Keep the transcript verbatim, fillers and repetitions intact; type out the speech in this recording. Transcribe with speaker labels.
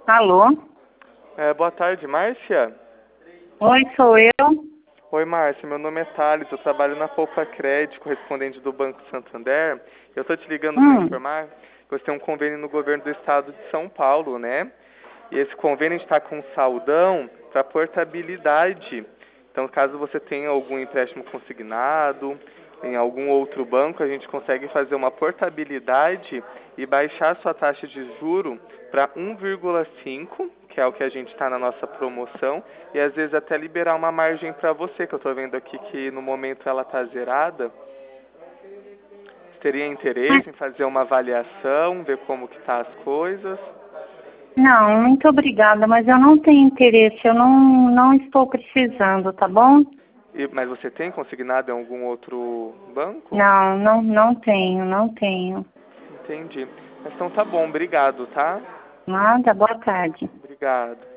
Speaker 1: Alô?
Speaker 2: É, boa tarde, Márcia.
Speaker 1: Oi, sou eu.
Speaker 2: Oi, Márcia. Meu nome é Thales. Eu trabalho na Poupa Crédito, correspondente do Banco Santander. Eu estou te ligando para
Speaker 1: Hum,
Speaker 2: informar que você tem um convênio no governo do estado de São Paulo, né? E esse convênio está com saldão para portabilidade. Então, caso você tenha algum empréstimo consignado em algum outro banco, a gente consegue fazer uma portabilidade e baixar sua taxa de juro para um vírgula cinco, que é o que a gente está na nossa promoção, e às vezes até liberar uma margem para você, que eu estou vendo aqui que no momento ela está zerada. Teria interesse em fazer uma avaliação, ver como que tá as coisas?
Speaker 1: não, muito obrigada, mas eu não tenho interesse, eu não, não estou precisando, tá bom?
Speaker 2: E, mas você tem consignado em algum outro banco?
Speaker 1: Não, não, não tenho, não tenho.
Speaker 2: Entendi. Então tá bom, obrigado, tá?
Speaker 1: Nada, boa tarde.
Speaker 2: Obrigado.